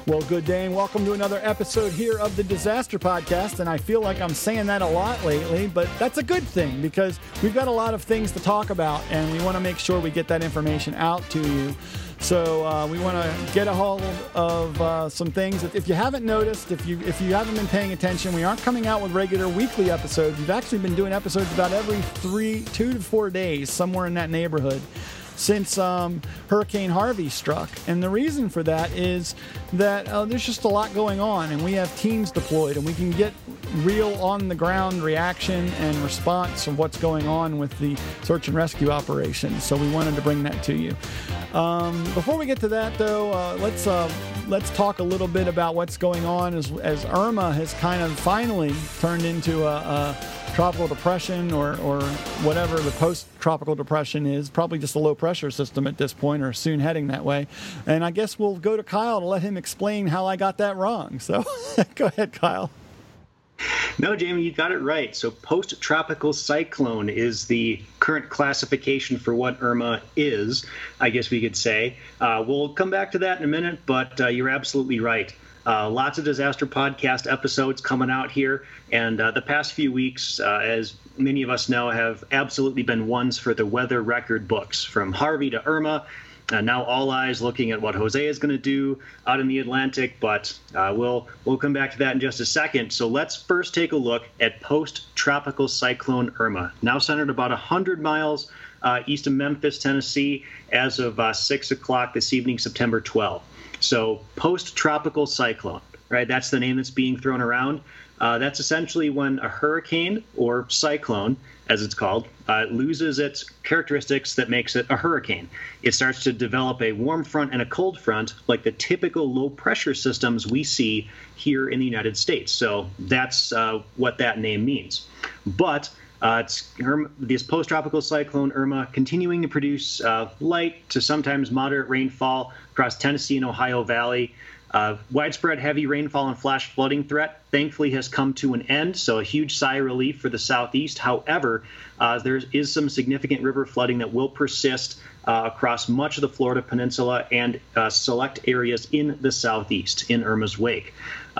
Well, good day and welcome to another episode here of the Disaster Podcast. And I feel like I'm saying that a lot lately, but that's a good thing because we've got a lot of things to talk about and we want to make sure we get that information out to you. So we want to get a hold of some things. If you haven't noticed, if you haven't been paying attention, we aren't coming out with regular weekly episodes. We've actually been doing episodes about every 2 to 4 days, somewhere in that neighborhood, since Hurricane Harvey struck. And the reason for that is that there's just a lot going on, and we have teams deployed, and we can get real on-the-ground reaction and response of what's going on with the search and rescue operation. So we wanted to bring that to you. Before we get to that, though, let's talk a little bit about what's going on as Irma has kind of finally turned into a tropical depression or whatever the post-tropical depression is, probably just a low-pressure system at this point or soon heading that way. And I guess we'll go to Kyle to let him explain how I got that wrong. So go ahead, Kyle. No, Jamie, you got it right. So post-tropical cyclone is the current classification for what Irma is, I guess we could say. We'll come back to that in a minute, but you're absolutely right. Lots of disaster podcast episodes coming out here, and the past few weeks, as many of us know, have absolutely been ones for the weather record books, from Harvey to Irma. Now all eyes looking at what Jose is going to do out in the Atlantic, but we'll come back to that in just a second. So let's first take a look at post-tropical cyclone Irma, now centered about 100 miles east of Memphis, Tennessee, as of 6 o'clock this evening, September 12th. So post-tropical cyclone, right? That's the name that's being thrown around. That's essentially when a hurricane, or cyclone, as it's called, loses its characteristics that makes it a hurricane. It starts to develop a warm front and a cold front, like the typical low-pressure systems we see here in the United States. So that's what that name means. But it's this post-tropical cyclone Irma continuing to produce light to sometimes moderate rainfall across Tennessee and Ohio Valley. Widespread heavy rainfall and flash flooding threat thankfully has come to an end, so a huge sigh of relief for the southeast. However, there is some significant river flooding that will persist across much of the Florida Peninsula and select areas in the southeast in Irma's wake.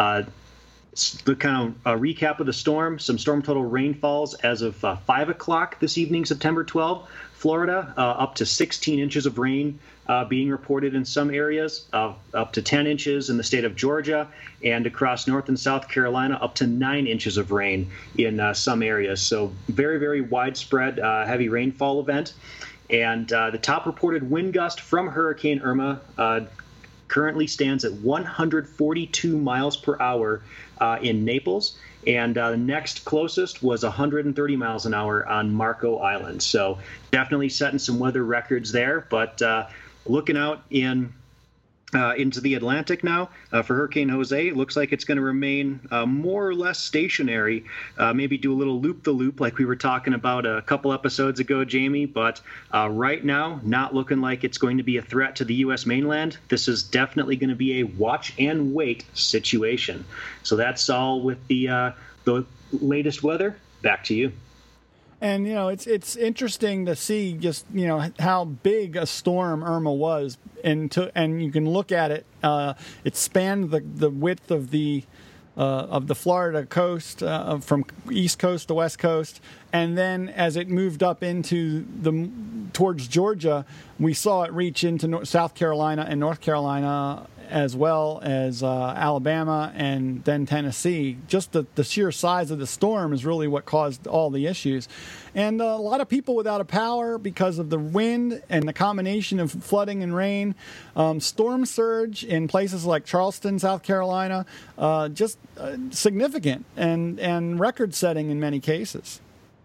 The kind of recap of the storm, some storm total rainfalls as of 5 o'clock this evening, September 12th. Florida, up to 16 inches of rain being reported in some areas, up to 10 inches in the state of Georgia, and across North and South Carolina, up to 9 inches of rain in some areas. So very, very widespread heavy rainfall event. And the top reported wind gust from Hurricane Irma currently stands at 142 miles per hour in Naples. And the next closest was 130 miles an hour on Marco Island. So definitely setting some weather records there. But looking out into the Atlantic now for Hurricane Jose, it looks like it's going to remain more or less stationary, maybe do a little loop-the-loop like we were talking about a couple episodes ago, Jamie. But right now, not looking like it's going to be a threat to the U.S. mainland. This is definitely going to be a watch-and-wait situation. So that's all with the latest weather. Back to you. And, it's interesting to see just, how big a storm Irma was. And you can look at it. It spanned the width of the Florida coast, from east coast to west coast. And then as it moved up towards Georgia, we saw it reach into South Carolina and North Carolina, as well as Alabama and then Tennessee. Just the sheer size of the storm is really what caused all the issues. And a lot of people without a power because of the wind and the combination of flooding and rain. Storm surge in places like Charleston, South Carolina, just significant and record-setting in many cases.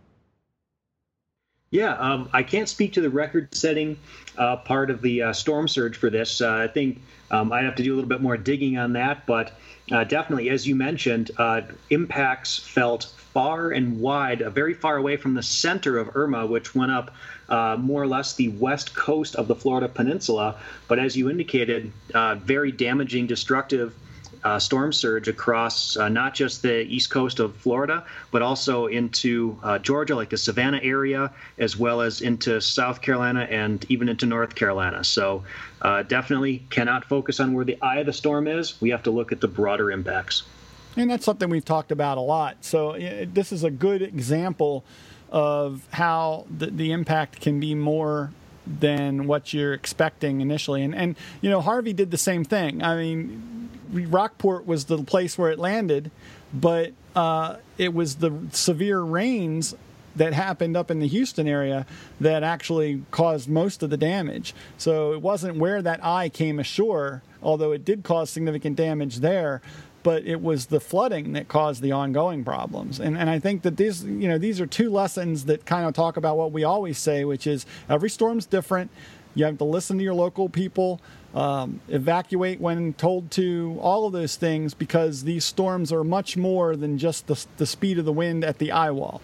Yeah, I can't speak to the record-setting part of the storm surge for this. I think I'd have to do a little bit more digging on that, but definitely, as you mentioned, impacts felt far and wide, very far away from the center of Irma, which went up more or less the west coast of the Florida Peninsula. But as you indicated, very damaging, destructive storm surge across not just the east coast of Florida, but also into Georgia, like the Savannah area, as well as into South Carolina and even into North Carolina. So definitely cannot focus on where the eye of the storm is. We have to look at the broader impacts. And that's something we've talked about a lot. So this is a good example of how the impact can be more than what you're expecting initially. And Harvey did the same thing. I mean, Rockport was the place where it landed, but it was the severe rains that happened up in the Houston area that actually caused most of the damage. So it wasn't where that eye came ashore, although it did cause significant damage there, but it was the flooding that caused the ongoing problems. And I think that these are two lessons that kind of talk about what we always say, which is every storm's different. You have to listen to your local people, evacuate when told to, all of those things, because these storms are much more than just the speed of the wind at the eye wall.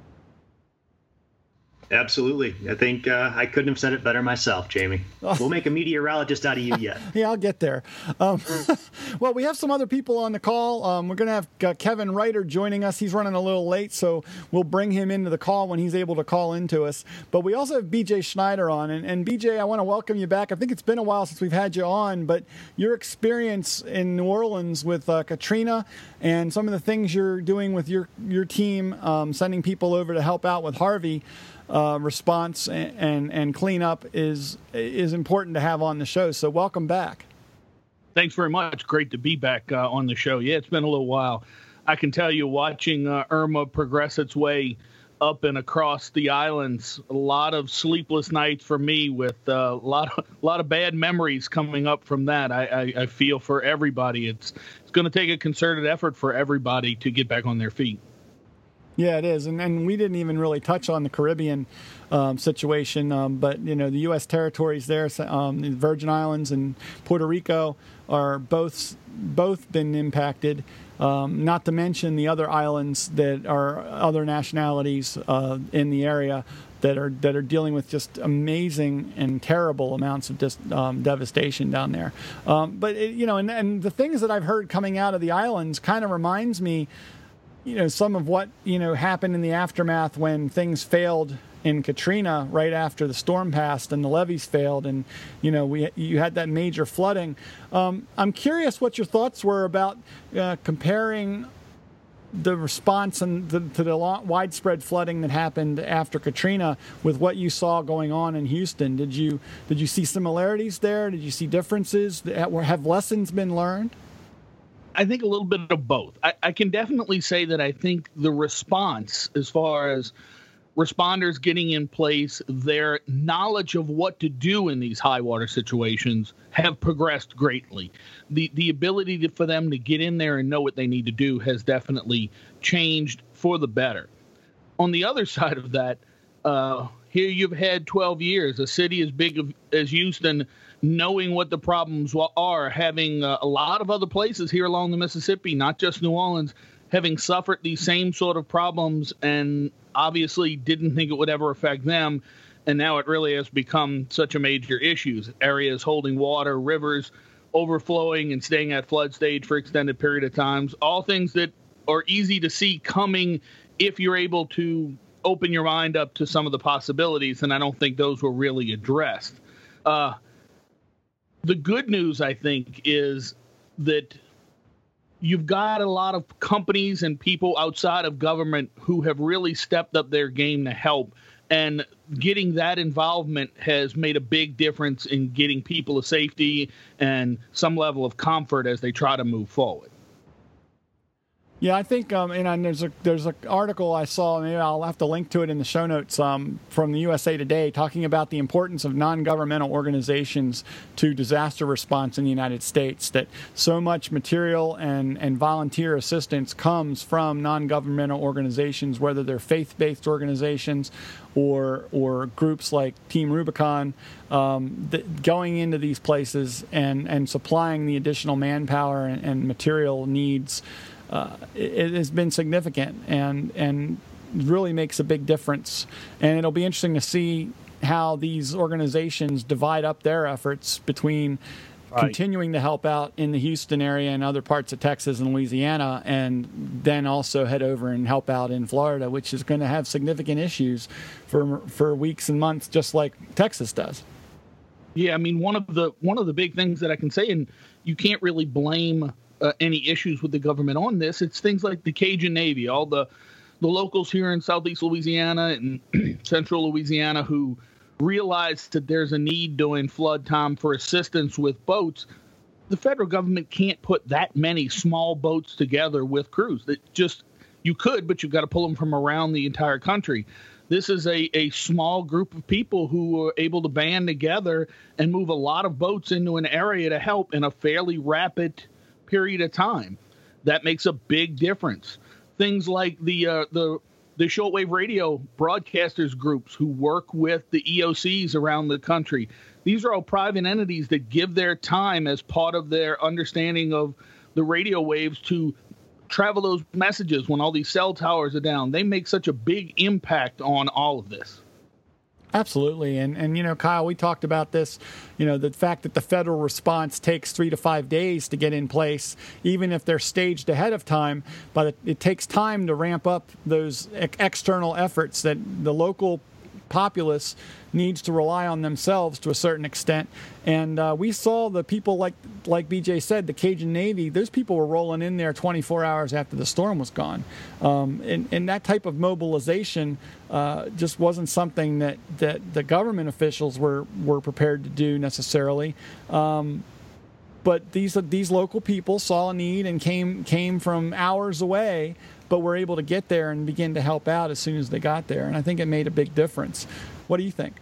Absolutely. I think I couldn't have said it better myself, Jamie. We'll make a meteorologist out of you yet. Yeah, I'll get there. Well, we have some other people on the call. We're going to have Kevin Reiter joining us. He's running a little late, so we'll bring him into the call when he's able to call into us. But we also have BJ Schneider on. And BJ, I want to welcome you back. I think it's been a while since we've had you on, but your experience in New Orleans with Katrina and some of the things you're doing with your team, sending people over to help out with Harvey, response and cleanup is important to have on the show. So welcome back. Thanks very much. Great to be back on the show. Yeah, it's been a little while. I can tell you, watching Irma progress its way up and across the islands, a lot of sleepless nights for me, with a lot of bad memories coming up from that. I feel for everybody. It's going to take a concerted effort for everybody to get back on their feet. Yeah, it is. And we didn't even really touch on the Caribbean situation, but, the U.S. territories there, the Virgin Islands and Puerto Rico are both been impacted, not to mention the other islands that are other nationalities in the area that are dealing with just amazing and terrible amounts of devastation down there. But, and the things that I've heard coming out of the islands kind of reminds me, some of what, happened in the aftermath when things failed in Katrina right after the storm passed and the levees failed and, you had that major flooding. I'm curious what your thoughts were about comparing the response to the widespread flooding that happened after Katrina with what you saw going on in Houston. Did you see similarities there? Did you see differences? Have lessons been learned? I think a little bit of both. I can definitely say that I think the response, as far as responders getting in place, their knowledge of what to do in these high water situations have progressed greatly. The ability for them to get in there and know what they need to do has definitely changed for the better. On the other side of that, here you've had 12 years, a city as big as Houston, knowing what the problems are, having a lot of other places here along the Mississippi, not just New Orleans, having suffered these same sort of problems and obviously didn't think it would ever affect them. And now it really has become such a major issue. Areas holding water, rivers overflowing and staying at flood stage for extended period of times, all things that are easy to see coming if you're able to open your mind up to some of the possibilities. And I don't think those were really addressed. The good news, I think, is that you've got a lot of companies and people outside of government who have really stepped up their game to help. And getting that involvement has made a big difference in getting people a safety and some level of comfort as they try to move forward. Yeah, I think, and there's an article I saw, maybe I'll have to link to it in the show notes, from the USA Today, talking about the importance of non-governmental organizations to disaster response in the United States, that so much material and volunteer assistance comes from non-governmental organizations, whether they're faith-based organizations or groups like Team Rubicon, going into these places and supplying the additional manpower and material needs. It has been significant and really makes a big difference. And it'll be interesting to see how these organizations divide up their efforts between continuing to help out in the Houston area and other parts of Texas and Louisiana, and then also head over and help out in Florida, which is going to have significant issues for weeks and months, just like Texas does. Yeah, I mean, one of the big things that I can say, and you can't really blame any issues with the government on this, it's things like the Cajun Navy, all the locals here in Southeast Louisiana and Central Louisiana who realized that there's a need during flood time for assistance with boats. The federal government can't put that many small boats together with crews. You could, but you've got to pull them from around the entire country. This is a small group of people who are able to band together and move a lot of boats into an area to help in a fairly rapid period of time. That makes a big difference. Things like the shortwave radio broadcasters groups who work with the EOCs around the country. These are all private entities that give their time as part of their understanding of the radio waves to travel those messages when all these cell towers are down. They make such a big impact on all of this. Absolutely. And Kyle, we talked about this, the fact that the federal response takes 3 to 5 days to get in place, even if they're staged ahead of time, but it takes time to ramp up those external efforts that the local populace needs to rely on themselves to a certain extent. And we saw the people, like BJ said, the Cajun Navy, those people were rolling in there 24 hours after the storm was gone. And that type of mobilization just wasn't something that the government officials were prepared to do necessarily. But these local people saw a need and came from hours away, but were able to get there and begin to help out as soon as they got there. And I think it made a big difference. What do you think?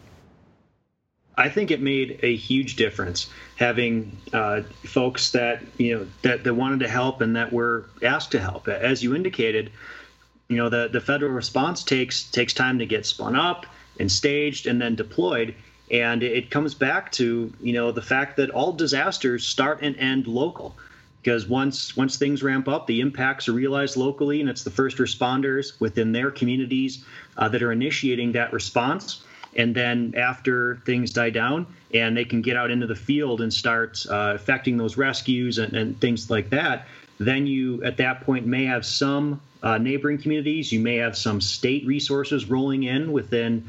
I think it made a huge difference having folks that that wanted to help and that were asked to help. As you indicated, the federal response takes time to get spun up and staged and then deployed. And it comes back to the fact that all disasters start and end local. Because once things ramp up, the impacts are realized locally, and it's the first responders within their communities that are initiating that response. And then after things die down and they can get out into the field and start effecting those rescues and things like that, then you, at that point, may have some neighboring communities. You may have some state resources rolling in within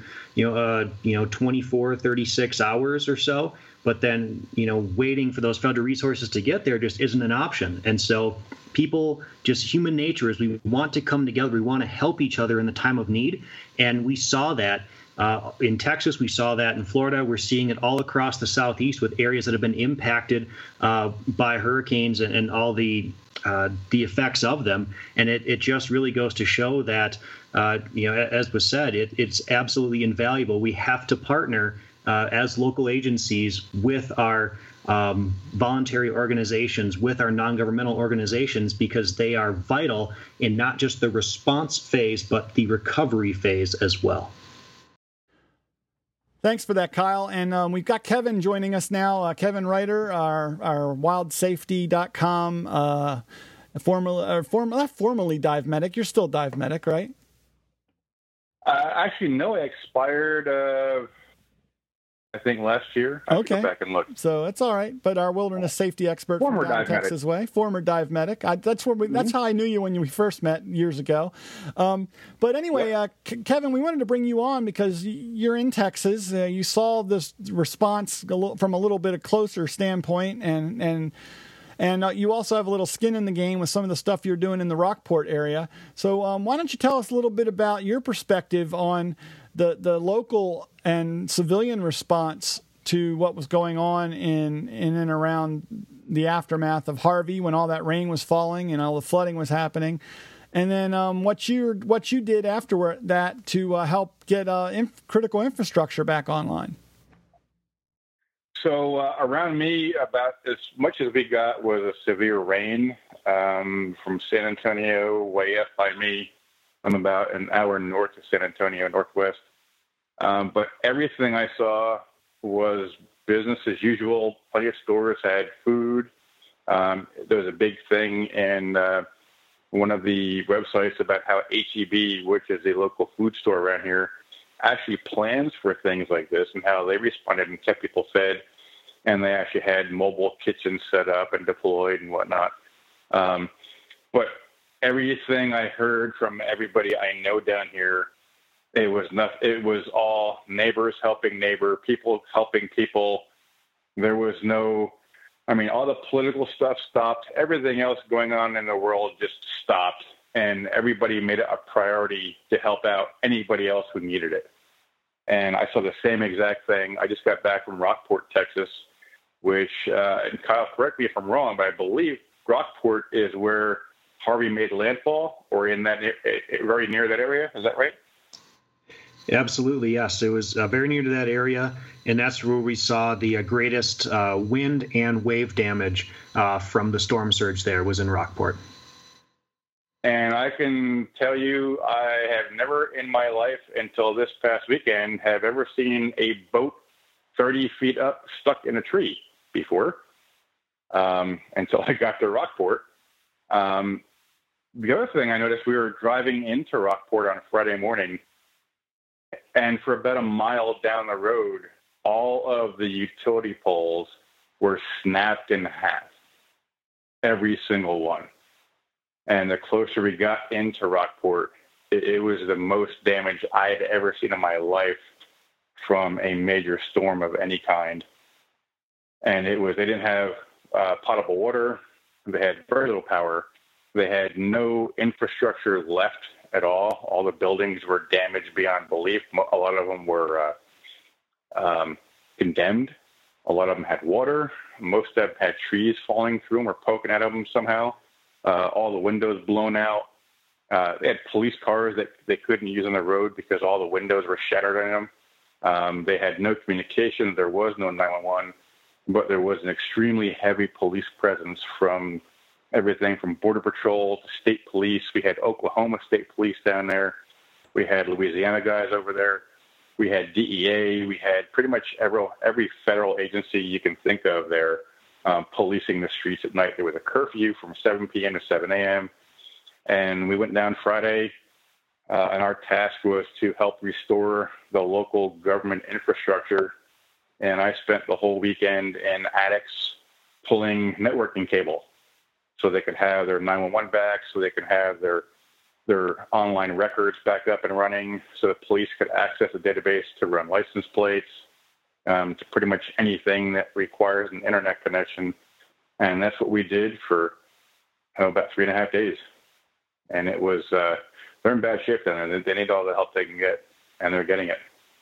24, 36 hours or so. But then, waiting for those federal resources to get there just isn't an option. And so people, just human nature is we want to come together. We want to help each other in the time of need. And we saw that in Texas. We saw that in Florida. We're seeing it all across the Southeast with areas that have been impacted by hurricanes and all the effects of them. And it just really goes to show that, as was said, it's absolutely invaluable. We have to partner as local agencies with our voluntary organizations, with our non-governmental organizations, because they are vital in not just the response phase, but the recovery phase as well. Thanks for that, Kyle. And we've got Kevin joining us now. Kevin Reiter, our wildsafety.com, not formerly Dive Medic. You're still Dive Medic, right? Actually, no, it expired I think last year. I have to go back and look. So that's all right. But our wilderness safety expert former from Texas way, former Dive Medic. That's how I knew you when we first met years ago. But anyway, Kevin, we wanted to bring you on because you're in Texas. You saw this response from a little bit of closer standpoint, and you also have a little skin in the game with some of the stuff you're doing in the Rockport area. So why don't you tell us a little bit about your perspective on the local and civilian response to what was going on in and around the aftermath of Harvey, when all that rain was falling and all the flooding was happening, and then what you did after that to help get critical infrastructure back online. So around me, about as much as we got was a severe rain from San Antonio way up by me. I'm about an hour north of San Antonio, northwest. But everything I saw was business as usual. Plenty of stores had food. There was a big thing in one of the websites about how H-E-B, which is a local food store around here, actually plans for things like this and how they responded and kept people fed. and they actually had mobile kitchens set up and deployed and whatnot. But everything I heard from everybody I know down here, it was all neighbors helping neighbor, people helping people. There was no, all the political stuff stopped. Everything else going on in the world just stopped, and everybody made it a priority to help out anybody else who needed it. And I saw the same exact thing. I just got back from Rockport, Texas, which, and Kyle, correct me if I'm wrong, but I believe Rockport is where Harvey made landfall, or in that very near that area. Is that right? Absolutely, yes. It was very near to that area, and that's where we saw the greatest wind and wave damage from the storm surge there was in Rockport. And I can tell you, I have never in my life until this past weekend have ever seen a boat 30 feet up stuck in a tree before, until I got to Rockport. The other thing I noticed, we were driving into Rockport on a Friday morning, and for about a mile down the road, all of the utility poles were snapped in half, every single one. And the closer we got into Rockport, it was the most damage I had ever seen in my life from a major storm of any kind. And they didn't have potable water. They had very little power. They had no infrastructure left at all. All the buildings were damaged beyond belief. A lot of them were condemned. A lot of them had water. Most of them had trees falling through them or poking out of them somehow. All the windows blown out. They had police cars that they couldn't use on the road because all the windows were shattered in them. They had no communication. There was no 911, but there was an extremely heavy police presence from everything from Border Patrol to state police. We had Oklahoma State Police down there. We had Louisiana guys over there. We had DEA. We had pretty much every federal agency you can think of there policing the streets at night. There was a curfew from 7 p.m. to 7 a.m. And we went down Friday, and our task was to help restore the local government infrastructure. And I spent the whole weekend in attics pulling networking cable so they could have their 911 back, so they could have their online records back up and running, so the police could access the database to run license plates, to pretty much anything that requires an internet connection. And that's what we did for about 3.5 days. And it was, they're in bad shape then, and they need all the help they can get, and they're getting it.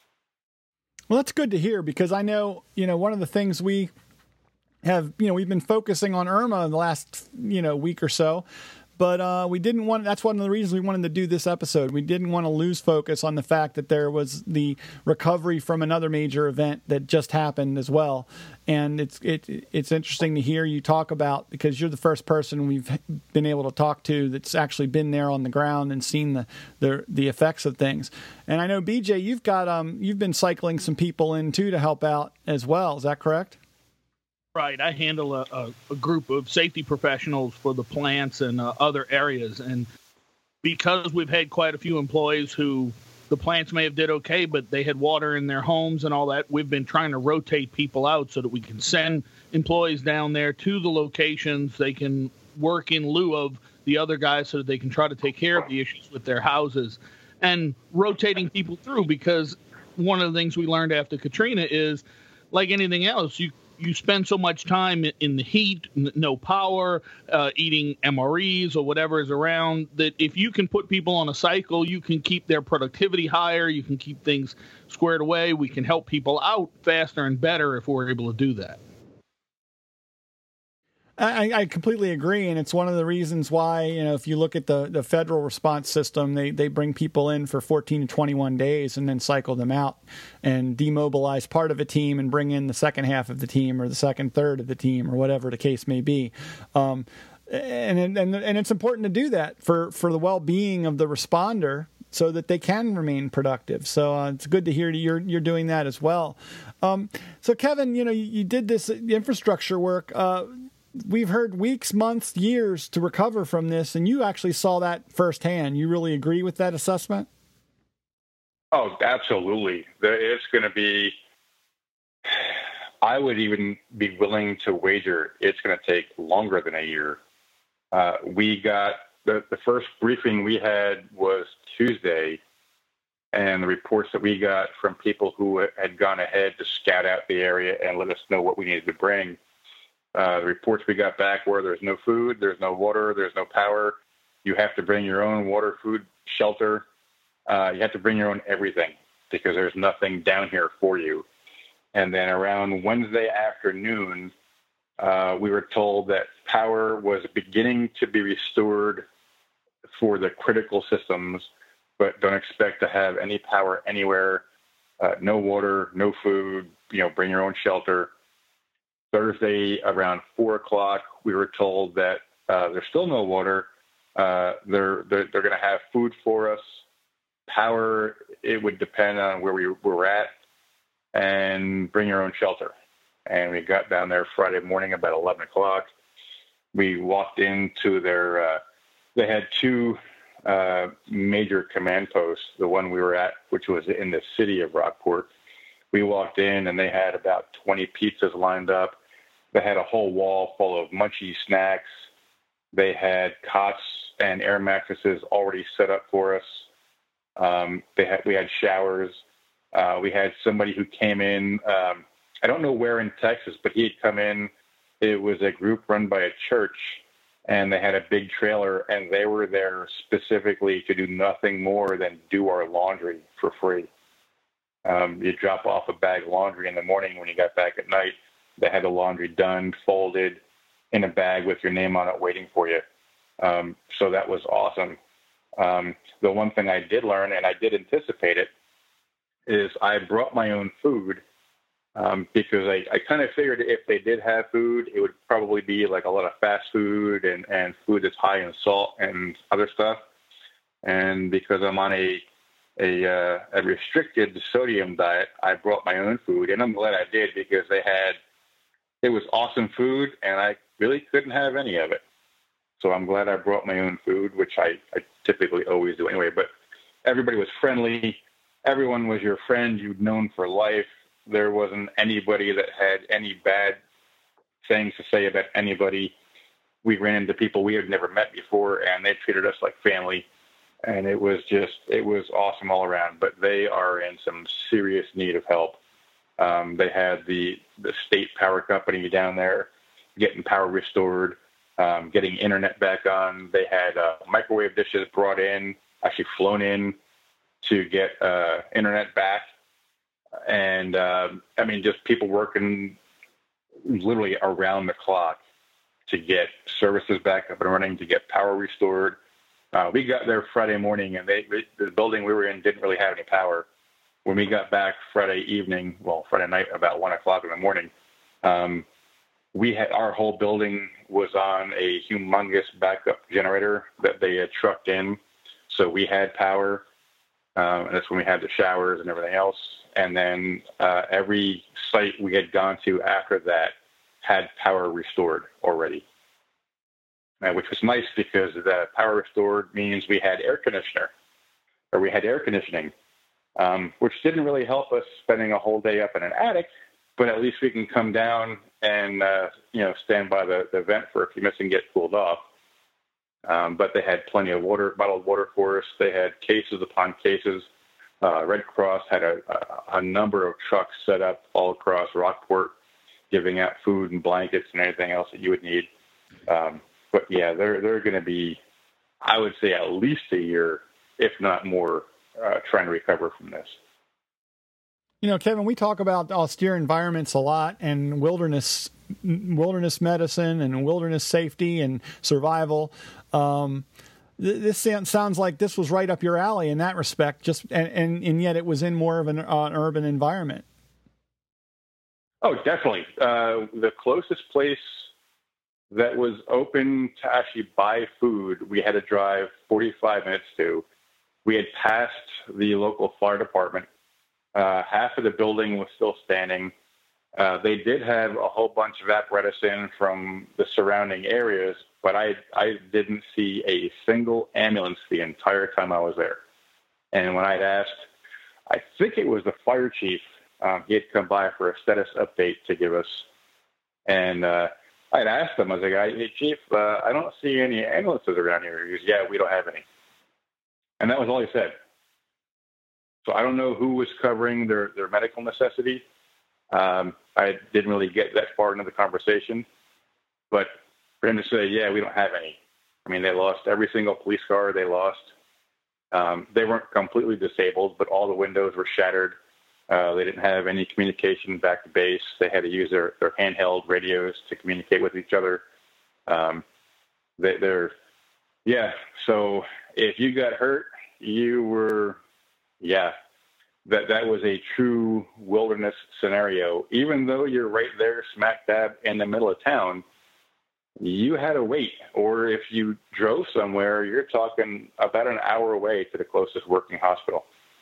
Well, that's good to hear, because I know, one of the things we have, we've been focusing on Irma in the last, week or so, but we didn't want, that's one of the reasons we wanted to do this episode. We didn't want to lose focus on the fact that there was the recovery from another major event that just happened as well. And it's interesting to hear you talk about, because you're the first person we've been able to talk to that's actually been there on the ground and seen the effects of things. And I know, BJ, you've been cycling some people in too to help out as well. Is that correct? Right. I handle a group of safety professionals for the plants and other areas. And because we've had quite a few employees who the plants may have did okay, but they had water in their homes and all that, we've been trying to rotate people out so that we can send employees down there to the locations. They can work in lieu of the other guys so that they can try to take care of the issues with their houses, and rotating people through, because one of the things we learned after Katrina is, like anything else, you spend so much time in the heat, no power, eating MREs or whatever is around, that if you can put people on a cycle, you can keep their productivity higher, you can keep things squared away, we can help people out faster and better if we're able to do that. I completely agree, and it's one of the reasons why, if you look at the federal response system, they bring people in for 14 to 21 days and then cycle them out and demobilize part of a team and bring in the second half of the team or the second third of the team or whatever the case may be. And it's important to do that for the well-being of the responder so that they can remain productive. So it's good to hear you're doing that as well. So Kevin, you did this infrastructure work. We've heard weeks, months, years to recover from this, and you actually saw that firsthand. You really agree with that assessment? Oh, absolutely. It's going to be I would even be willing to wager it's going to take longer than a year. We got the first briefing we had was Tuesday, and the reports that we got from people who had gone ahead to scout out the area and let us know what we needed to bring. The reports we got back were there's no food, there's no water, there's no power. You have to bring your own water, food, shelter. You have to bring your own everything because there's nothing down here for you. And then around Wednesday afternoon, we were told that power was beginning to be restored for the critical systems, but don't expect to have any power anywhere, no water, no food, bring your own shelter. Thursday around 4:00, we were told that there's still no water. They're going to have food for us. Power, it would depend on where we were at, and bring your own shelter. And we got down there Friday morning about 11 o'clock. We walked into their, they had two major command posts, the one we were at, which was in the city of Rockport. We walked in and they had about 20 pizzas lined up. They had a whole wall full of munchie snacks. They had cots and air mattresses already set up for us. We had showers. We had somebody who came in, I don't know where in Texas, but he had come in. It was a group run by a church, and they had a big trailer, and they were there specifically to do nothing more than do our laundry for free. You drop off a bag of laundry in the morning. When you got back at night, they had the laundry done, folded in a bag with your name on it waiting for you. So that was awesome. The one thing I did learn, and I did anticipate it, is I brought my own food because I kind of figured if they did have food, it would probably be like a lot of fast food and food that's high in salt and other stuff. And because I'm on a restricted sodium diet, I brought my own food, and I'm glad I did because it was awesome food, and I really couldn't have any of it. So I'm glad I brought my own food, which I typically always do anyway. But everybody was friendly. Everyone was your friend you'd known for life. There wasn't anybody that had any bad things to say about anybody. We ran into people we had never met before, and they treated us like family. And it was awesome all around. But they are in some serious need of help. They had the state power company down there getting power restored, getting internet back on. They had microwave dishes brought in, actually flown in to get internet back. And, just people working literally around the clock to get services back up and running, to get power restored. We got there Friday morning, and the building we were in didn't really have any power. When we got back Friday night, about 1 o'clock in the morning, our whole building was on a humongous backup generator that they had trucked in. So we had power, and that's when we had the showers and everything else. And then every site we had gone to after that had power restored already, which was nice because the power restored means we had air conditioning, which didn't really help us spending a whole day up in an attic, but at least we can come down and, stand by the vent for a few minutes and get cooled off. But they had plenty of bottled water for us. They had cases upon cases. Red Cross had a number of trucks set up all across Rockport, giving out food and blankets and anything else that you would need. But yeah, they're going to be, I would say, at least a year, if not more, trying to recover from this. Kevin, we talk about austere environments a lot, and wilderness medicine and wilderness safety and survival. This sounds like this was right up your alley in that respect, and yet it was in more of an urban environment. Oh, definitely. The closest place that was open to actually buy food, we had to drive 45 minutes to. We had passed the local fire department. Half of the building was still standing. They did have a whole bunch of apparatus in from the surrounding areas, but I didn't see a single ambulance the entire time I was there. And when I'd asked, I think it was the fire chief He had come by for a status update to give us. And I'd asked him, I was like, hey, Chief, I don't see any ambulances around here. He goes, yeah, we don't have any. And that was all he said. So I don't know who was covering their medical necessity. I didn't really get that far into the conversation. But for him to say, yeah, we don't have any. I mean, they lost every single police car they lost. They weren't completely disabled, but all the windows were shattered. They didn't have any communication back to base. They had to use their handheld radios to communicate with each other. So if you got hurt, you were, that was a true wilderness scenario. Even though you're right there smack dab in the middle of town, you had to wait. Or if you drove somewhere, you're talking about an hour away to the closest working hospital.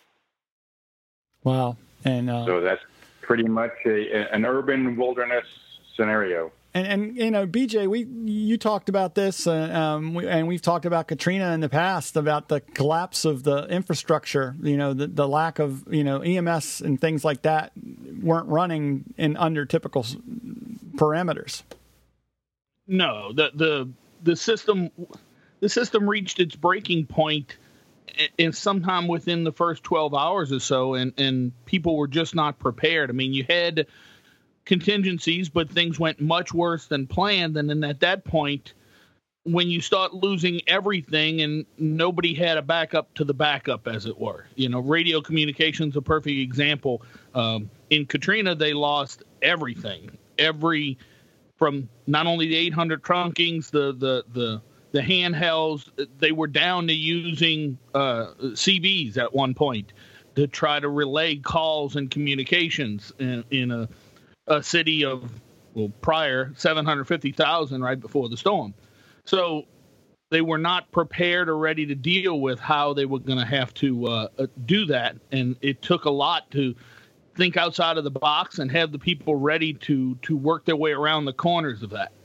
Wow. And so that's pretty much an urban wilderness scenario. And you know, BJ, you talked about this, and we've talked about Katrina in the past, about the collapse of the infrastructure. You know, the lack of, you know, EMS and things like that weren't running in under typical parameters. No, the system reached its breaking point, and sometime within the first 12 hours or so, and people were just not prepared. I mean, you had contingencies, but things went much worse than planned. And then at that point, when you start losing everything and nobody had a backup to the backup, as it were, you know, radio communication's a perfect example. In Katrina, they lost everything, from not only the 800 trunkings, the handhelds. They were down to using CBs at one point to try to relay calls and communications in a city of, prior 750,000 right before the storm. So they were not prepared or ready to deal with how they were going to have to do that. And it took a lot to think outside of the box and have the people ready to work their way around the corners of that.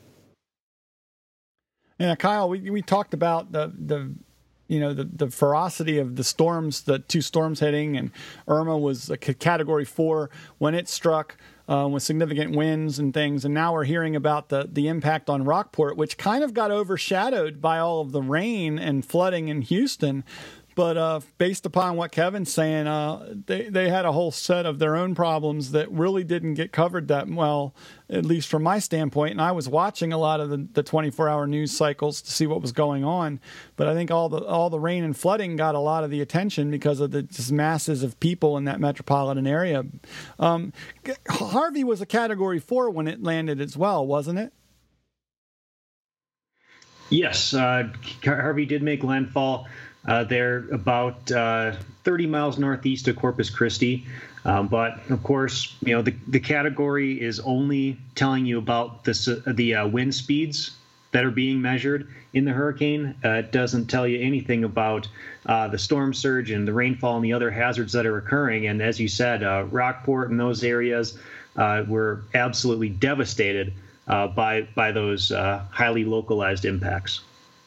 Yeah, Kyle, we talked about the ferocity of the storms, the two storms hitting, and Irma was a Category 4 when it struck, with significant winds and things. And now we're hearing about the impact on Rockport, which kind of got overshadowed by all of the rain and flooding in Houston. But based upon what Kevin's saying, they had a whole set of their own problems that really didn't get covered that well, at least from my standpoint. And I was watching a lot of the 24-hour news cycles to see what was going on. But I think all the rain and flooding got a lot of the attention because of the just masses of people in that metropolitan area. Harvey was a Category 4 when it landed as well, wasn't it? Yes, Harvey did make landfall. They're about 30 miles northeast of Corpus Christi. But, of course, you know, the category is only telling you about the wind speeds that are being measured in the hurricane. It doesn't tell you anything about the storm surge and the rainfall and the other hazards that are occurring. And as you said, Rockport and those areas were absolutely devastated by those highly localized impacts.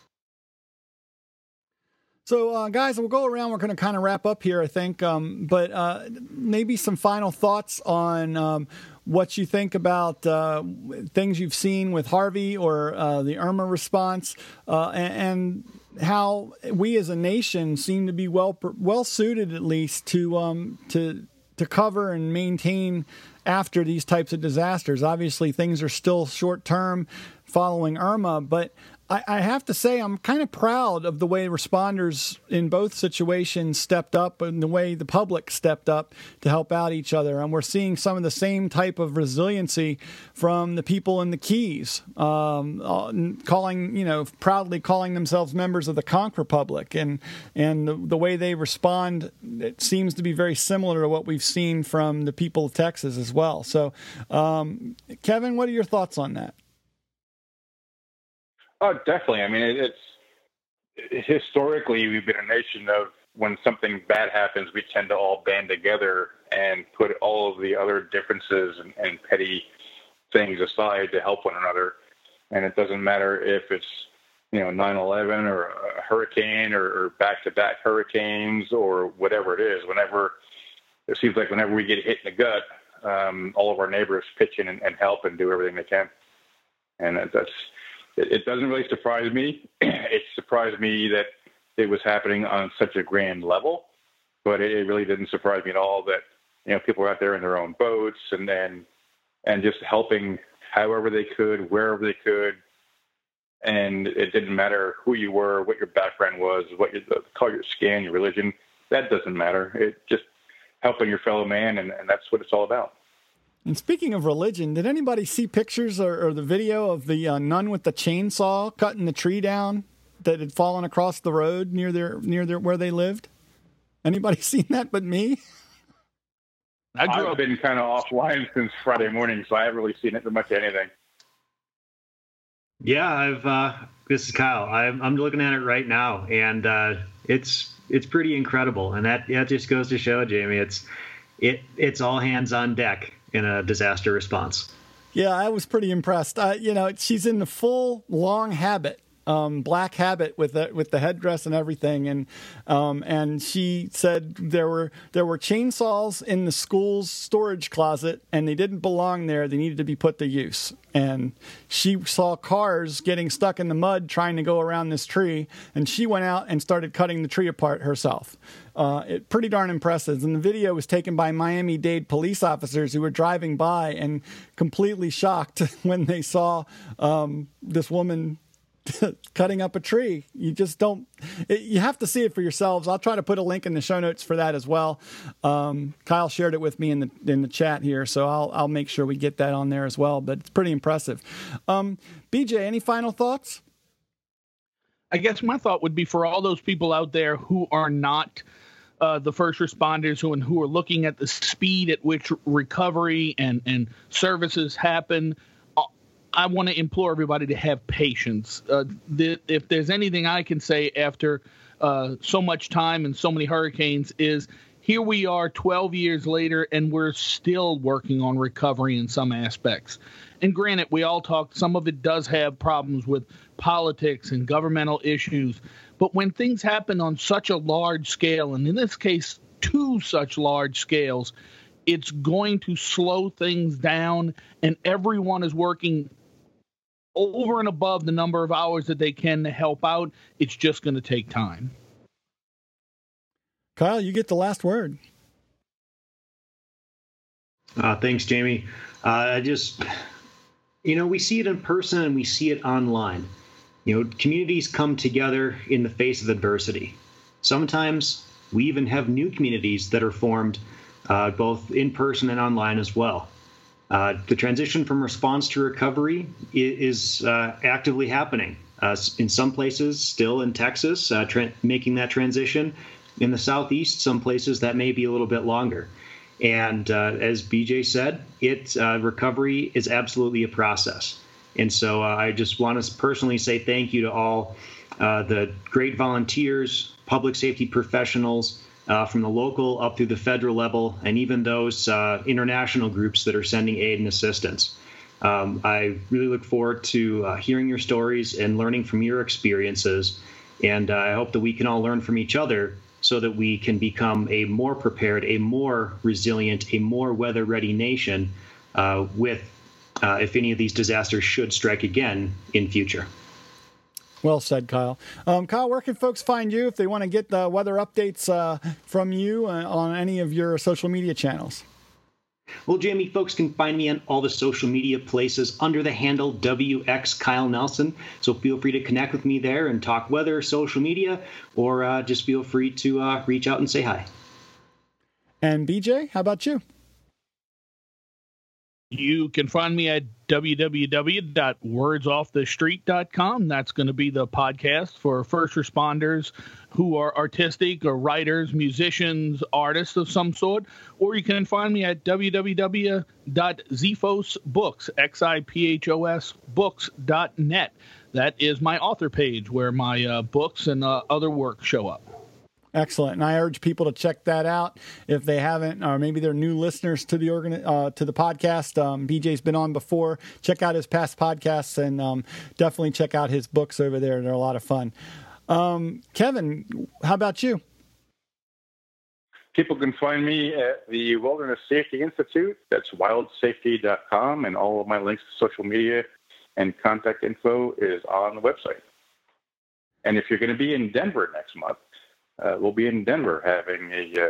So, guys, we'll go around. We're going to kind of wrap up here, I think. But maybe some final thoughts on what you think about things you've seen with Harvey or the Irma response, and how we as a nation seem to be well suited, at least, to cover and maintain after these types of disasters. Obviously, things are still short term following Irma, but I have to say I'm kind of proud of the way responders in both situations stepped up and the way the public stepped up to help out each other. And we're seeing some of the same type of resiliency from the people in the Keys, proudly calling themselves members of the Conch Republic. And the way they respond, it seems to be very similar to what we've seen from the people of Texas as well. So, Kevin, what are your thoughts on that? Oh, definitely. I mean, it's historically, we've been a nation of when something bad happens, we tend to all band together and put all of the other differences and petty things aside to help one another. And it doesn't matter if it's, 9/11 or a hurricane or back-to-back hurricanes or whatever it is. Whenever it seems like whenever we get hit in the gut, all of our neighbors pitch in and help and do everything they can. And it doesn't really surprise me. It surprised me that it was happening on such a grand level, but it really didn't surprise me at all that, people were out there in their own boats and just helping however they could, wherever they could. And it didn't matter who you were, what your background was, the color of your skin, your religion. That doesn't matter. It just helping your fellow man, and that's what it's all about. And speaking of religion, did anybody see pictures or the video of the nun with the chainsaw cutting the tree down that had fallen across the road near their where they lived? Anybody seen that but me? I've been kind of offline since Friday morning, so I haven't really seen it much of anything. Yeah, this is Kyle. I'm looking at it right now, and it's pretty incredible. And that just goes to show, Jamie, it's all hands on deck in a disaster response. Yeah, I was pretty impressed. She's in the full long habit, black habit with the headdress and everything, and she said there were chainsaws in the school's storage closet, and they didn't belong there. They needed to be put to use. And she saw cars getting stuck in the mud trying to go around this tree, and she went out and started cutting the tree apart herself. Pretty darn impressive. And the video was taken by Miami-Dade police officers who were driving by and completely shocked when they saw this woman cutting up a tree. You just don't. You have to see it for yourselves. I'll try to put a link in the show notes for that as well. Kyle shared it with me in the chat here, so I'll make sure we get that on there as well. But it's pretty impressive. BJ, any final thoughts? I guess my thought would be for all those people out there who are not the first responders who are looking at the speed at which recovery and services happen. I want to implore everybody to have patience. If there's anything I can say after so much time and so many hurricanes is here we are 12 years later, and we're still working on recovery in some aspects. And granted, we all talked, some of it does have problems with politics and governmental issues. But when things happen on such a large scale, and in this case, 2 such large scales, it's going to slow things down, and everyone is working over and above the number of hours that they can to help out. It's just going to take time. Kyle, you get the last word. Thanks, Jamie. We see it in person and we see it online. Communities come together in the face of adversity. Sometimes we even have new communities that are formed both in person and online as well. The transition from response to recovery is actively happening. In some places, still in Texas, making that transition. In the Southeast, some places that may be a little bit longer. And as BJ said, recovery is absolutely a process. And so I just want to personally say thank you to all the great volunteers, public safety professionals, from the local up through the federal level, and even those international groups that are sending aid and assistance. I really look forward to hearing your stories and learning from your experiences. And I hope that we can all learn from each other so that we can become a more prepared, a more resilient, a more weather-ready nation if any of these disasters should strike again in future. Well said, Kyle. Kyle, where can folks find you if they want to get the weather updates from you on any of your social media channels? Well, Jamie, folks can find me on all the social media places under the handle WX Kyle Nelson. So feel free to connect with me there and talk weather, social media, or just feel free to reach out and say hi. And BJ, how about you? You can find me at www.wordsoffthestreet.com. That's going to be the podcast for first responders who are artistic or writers, musicians, artists of some sort. Or you can find me at www.xiphosbooks, Xiphos books.net. That is my author page where my books and other work show up. Excellent. And I urge people to check that out if they haven't, or maybe they're new listeners to the podcast. BJ's been on before. Check out his past podcasts and definitely check out his books over there. They're a lot of fun. Kevin, how about you? People can find me at the Wilderness Safety Institute. That's wildsafety.com, and all of my links to social media and contact info is on the website. And if you're going to be in Denver next month, we'll be in Denver having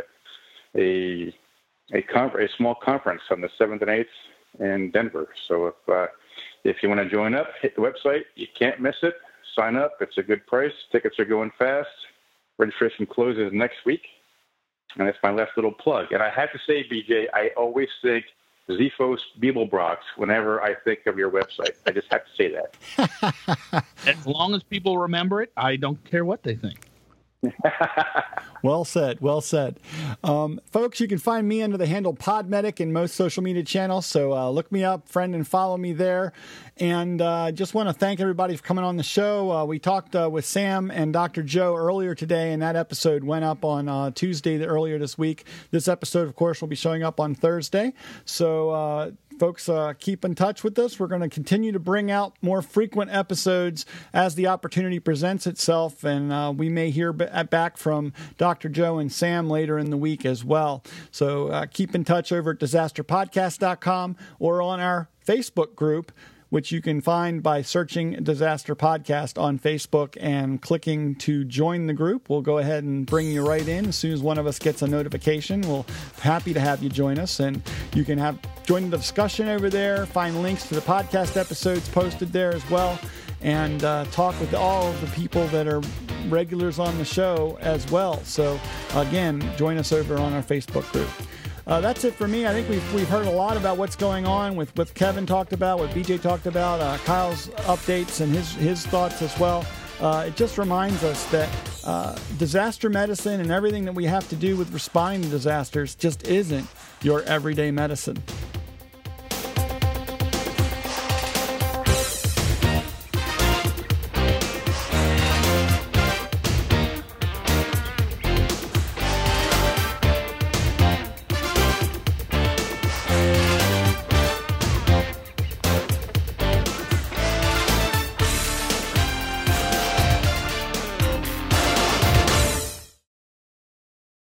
a small conference on the 7th and 8th in Denver. So if you want to join up, hit the website. You can't miss it. Sign up. It's a good price. Tickets are going fast. Registration closes next week. And that's my last little plug. And I have to say, BJ, I always think Ziphos Bibelbrox whenever I think of your website. I just have to say that. As long as people remember it, I don't care what they think. Well said. Well said. Folks, you can find me under the handle Podmedic in most social media channels. So look me up, friend, and follow me there. And just want to thank everybody for coming on the show. We talked with Sam and Dr. Joe earlier today, and that episode went up on Tuesday earlier this week. This episode, of course, will be showing up on Thursday. So folks, keep in touch with us. We're going to continue to bring out more frequent episodes as the opportunity presents itself, and we may hear back from Dr. Joe and Sam later in the week as well. So keep in touch over at disasterpodcast.com or on our Facebook group, which you can find by searching Disaster Podcast on Facebook and clicking to join the group. We'll go ahead and bring you right in as soon as one of us gets a notification. We'll be happy to have you join us, and you can join the discussion over there, find links to the podcast episodes posted there as well, and talk with all of the people that are regulars on the show as well. So again, join us over on our Facebook group. That's it for me. I think we've heard a lot about what's going on with what Kevin talked about, what BJ talked about, Kyle's updates and his thoughts as well. It just reminds us that disaster medicine and everything that we have to do with responding to disasters just isn't your everyday medicine.